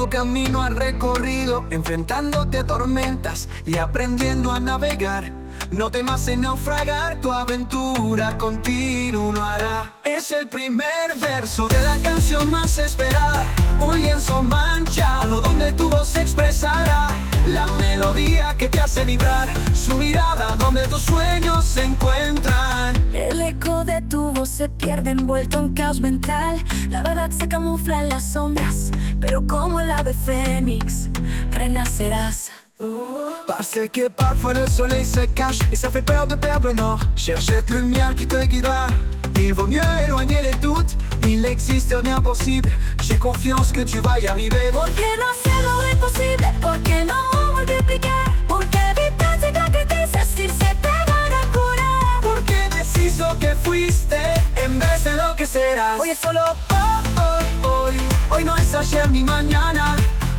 largo camino has recorrido, enfrentándote a tormentas y aprendiendo a navegar. No temas en naufragar, tu aventura continuará. Es el primer verso de la canción más esperada, un lienzo manchado donde tu voz se expresará. La melodía que te hace vibrar, su mirada donde tus sueños se encuentran. El eco de tu voz se pierde envuelto en caos mental. La verdad se camufla en las sombras, pero como el ave fénix, renacerás. Parce que parfois le soleil se cache et ça fait peur de perdre le nord. Cherche cette lumière qui te guidera. Il vaut mieux éloigner les doutes, il n'existe rien possible. J'ai confiance que tu vas y arriver. ¿Por qué no hacer lo imposible? ¿Por qué no multiplicar? ¿Por qué evitar sacrifices si se te van a curar? Porque decís lo que fuiste en vez de lo que serás. Hoy es solo hoy. Hoy no es ayer ni mañana.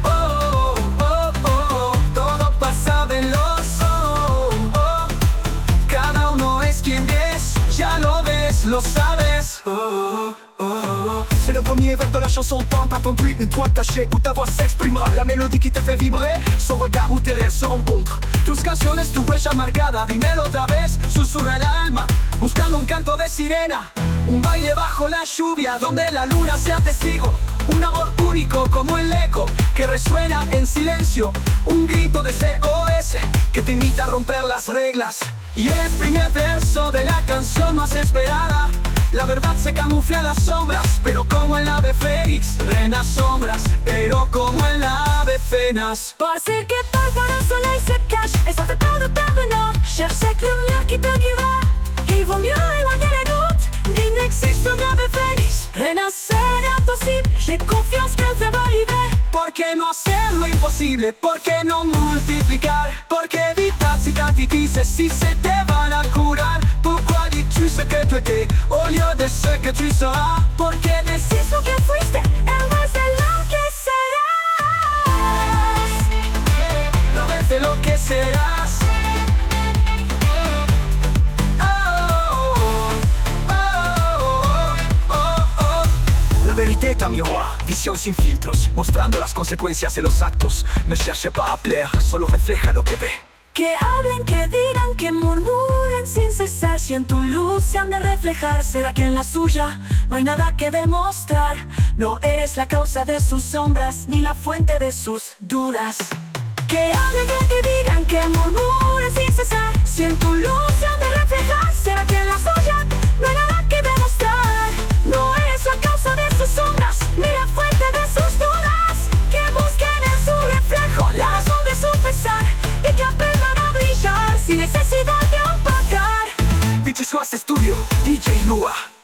Todo pasa veloz. Cada uno es quien es, ya lo ves, lo sabes. C'est le premier vers de la chanson, tente à ton bruit, une toile tachée où ta voix s'exprimera. La mélodie qui te fait vibrer, son regard où tes rêves se rencontrent. Tus canciones, tu huella marcada, dímelo otra vez, susurra el alma, buscando un canto de sirena. Un baile bajo la lluvia, donde la luna sea testigo. Un amor único como el eco, que resuena en silencio. Un grito de SOS, que te invita a romper las reglas. Y el primer verso de la canción más esperada. La verdad se camufla en las sombras, pero como el ave fénix, renasombras, pero como el ave fénix. Parce que parfois le soleil se cache et ça fait peur de perdre le nord. Cherche cette lumière qui te guidera. Il vaut mieux éloigner les doutes, il n'existe un ave fénix. Renacer es imposible, j'ai confiance qu'elle te va arriver. ¿Por qué no hacer lo imposible? ¿Por qué no multiplicar? ¿Por qué evitar cicatrices si se te van a curar? Pourquoi dis-tu ce que tu étais au lieu de ce que tu seras? ¿Por qué decís lo que fuiste en vez de lo que serás? No ves de lo que serás. La vérité est un miroir, vision sin filtros, mostrando las consecuencias de los actos. Ne cherche pas à plaire, solo refleja lo que ve. Que hablen, que digan, que murmuren sin cesar. Si en tu luz se han de reflejar, será que en la suya no hay nada que demostrar. No eres la causa de sus sombras, ni la fuente de sus dudas. Que hablen, que digan, que murmuren sin cesar. Si en tu luz se han de reflejar, será que en la suya no hay nada que demostrar. No eres la causa de sus sombras, ni la fuente de sus dudas. Que busquen en su reflejo la razón de su pesar, y que aprendan a brillar sin necesidad de opacar. Dicho Studio, DJ Lua.